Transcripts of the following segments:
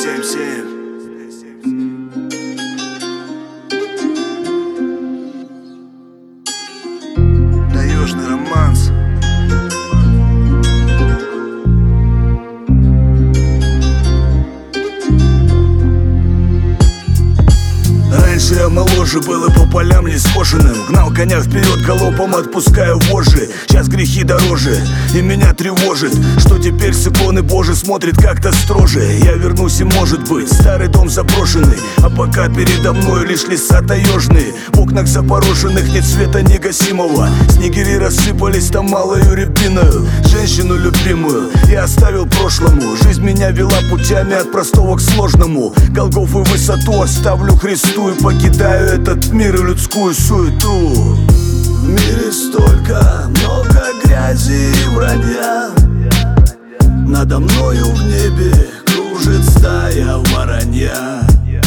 Д77. Таежный романс. Раньше я моложе был и по полям не скошенным. Гнал коня вперед галопом, отпуская вожжи. Сейчас грехи дороже, и меня тревожит, что теперь с иконы Божий смотрит как-то строже. Я вернусь и, может быть, старый дом заброшенный, а пока передо мной лишь леса таежные. В окнах запорошенных нет света негасимого. Снегири рассыпались там малою рябиною. Женщину любимую я оставил прошлому. Жизнь меня вела путями от простого к сложному. Голгофу и высоту оставлю Христу и покидаю этот мир и людскую суету. В мире столько много грязи и вранья. Надо мною в небе кружит стая воронья.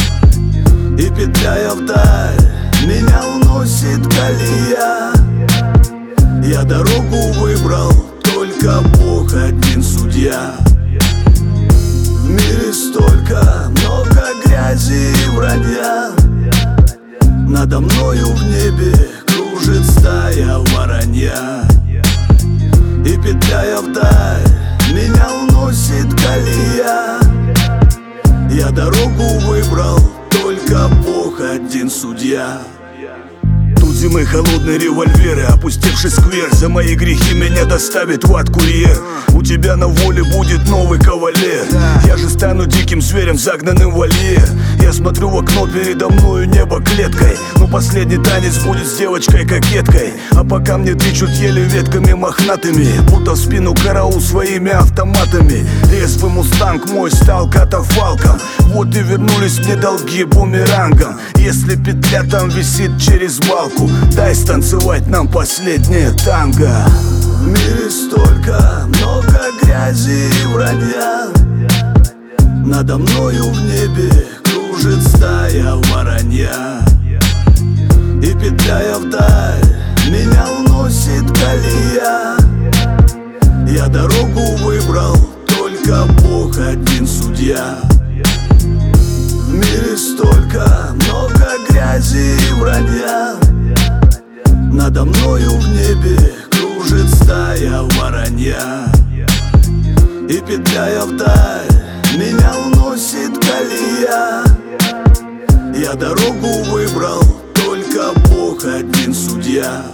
И петляя вдаль, меня уносит колея. Я дорогу выбрал, только Бог один судья. В мире столько много грязи и вранья. Надо мною в небе кружит стая воронья. И петляя вдаль, меня уносит колея. Я дорогу выбрал, только Бог один судья. Тут зимой холодные револьверы, опустевший сквер. За мои грехи меня доставит в ад курьер. У тебя на воле будет новый кавалер. Я же стану диким зверем, загнанным в вольер. Я смотрю в окно, передо мною небо клеткой. Но последний танец будет с девочкой-кокеткой. А пока мне тычут еле ветками мохнатыми, будто в спину караул своими автоматами. Резвый мустанг мой стал катафалком. Вот и вернулись мне долги бумерангом. Если петля там висит через балку, дай станцевать нам последнее танго. В мире столько много грязи и вранья. Надо мною в небе кружит стая воронья. И петляя вдаль, меня уносит колея. Я дорогу выбрал, только Бог один судья. В мире столько много грязи и вранья. Надо мною в небе кружит стая воронья. И петляя вдаль, меня уносит колея. Я дорогу выбрал, только Бог один судья.